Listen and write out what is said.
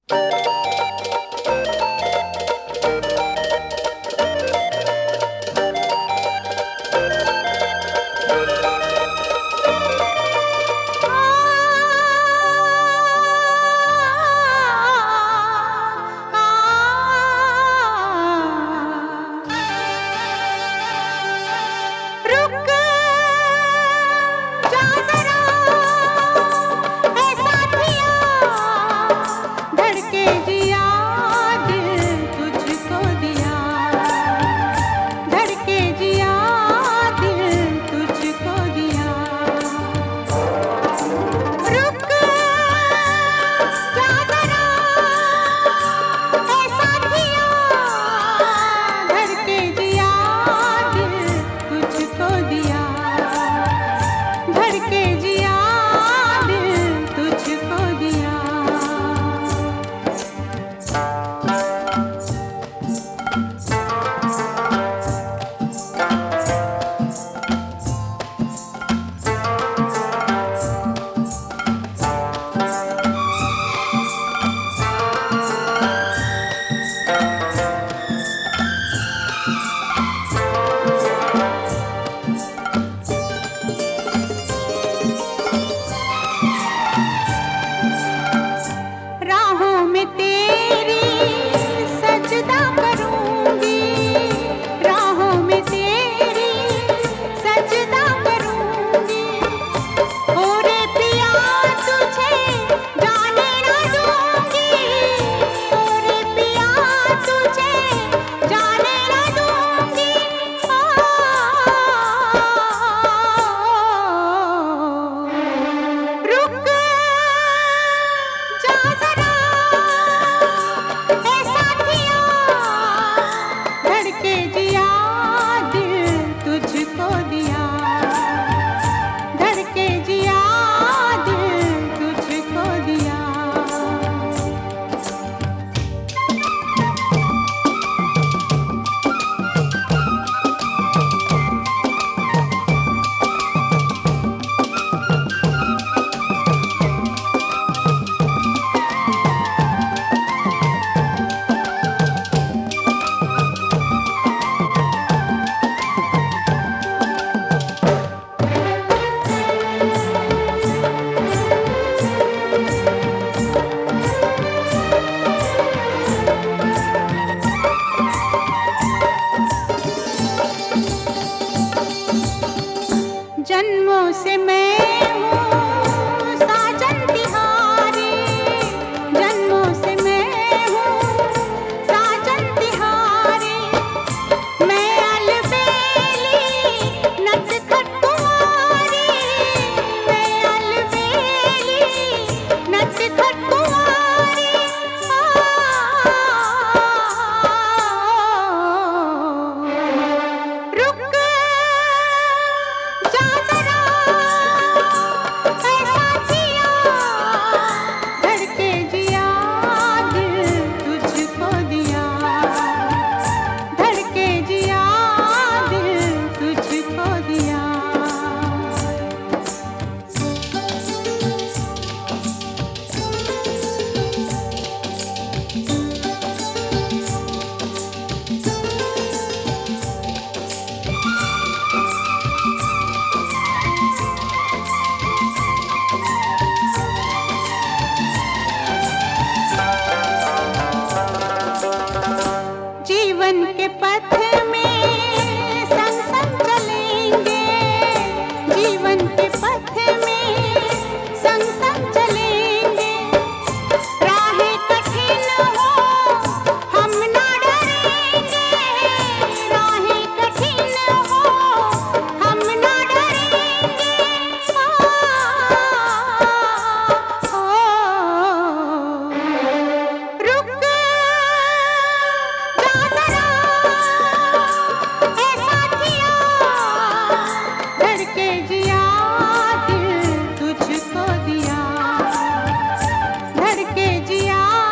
जन्मों से मैं हूँ साजन तिहारी, जन्मों से मैं हूँ साजन तिहारी। मैं अलबेली नटखट कुंवारी, मैं अलबेली नटखट कुंवारी। रुक जा जरा ऐसा जिया, धड़के जिया दिल तुझको दिया, धड़के जिया दिल तुझको दिया। जीवन के पथ में संग संग चलेंगे, जीवन के पथ में संग संग चलेंगे। राहें कठिन हो हम ना डरेंगे, राहें कठिन हो हम ना डरेंगे। रुक जा जरा ऐसा किया, धड़के जिया दिल तुझको दिया, धड़के जिया